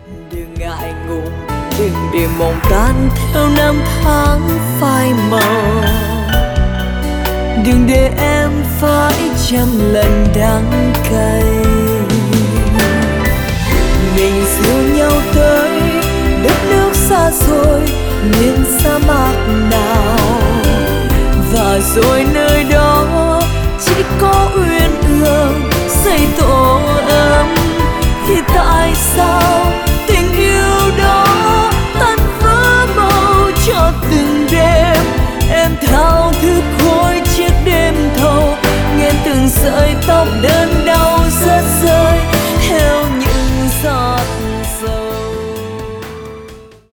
Đừng ngại ngùng, đừng để mộng tan theo năm tháng phai màu. Đừng để em phải trăm lần đắng cay. Mình dìu nhau tới đất nước xa xôi, miền sa mạc nào, và rồi nơi đó chỉ có uyên ương xây tổ ấm. Thì tại sao tình yêu đó tan vỡ màu cho từng đêm? Em thao thức khối chiếc đêm thâu, nghe từng sợi tóc đơn đau rớt rơi.